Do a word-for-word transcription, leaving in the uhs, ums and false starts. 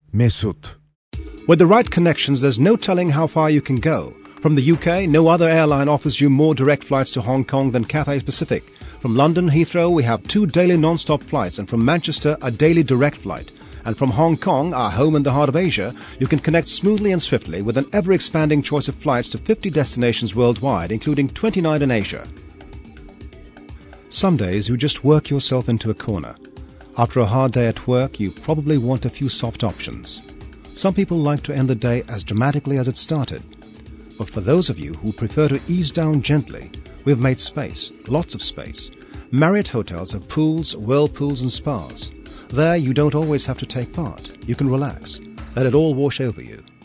Mesut. With the right connections, there's no telling how far you can go. From the U K, no other airline offers you more direct flights to Hong Kong than Cathay Pacific. From London Heathrow, we have two daily non-stop flights, and from Manchester, a daily direct flight. And from Hong Kong, our home in the heart of Asia, you can connect smoothly and swiftly with an ever-expanding choice of flights to fifty destinations worldwide, including twenty-nine in Asia. Some days you just work yourself into a corner. After a hard day at work, you probably want a few soft options. Some people like to end the day as dramatically as it started. But for those of you who prefer to ease down gently, we've made space, lots of space. Marriott hotels have pools, whirlpools and spas. There you don't always have to take part. You can relax. Let it all wash over you.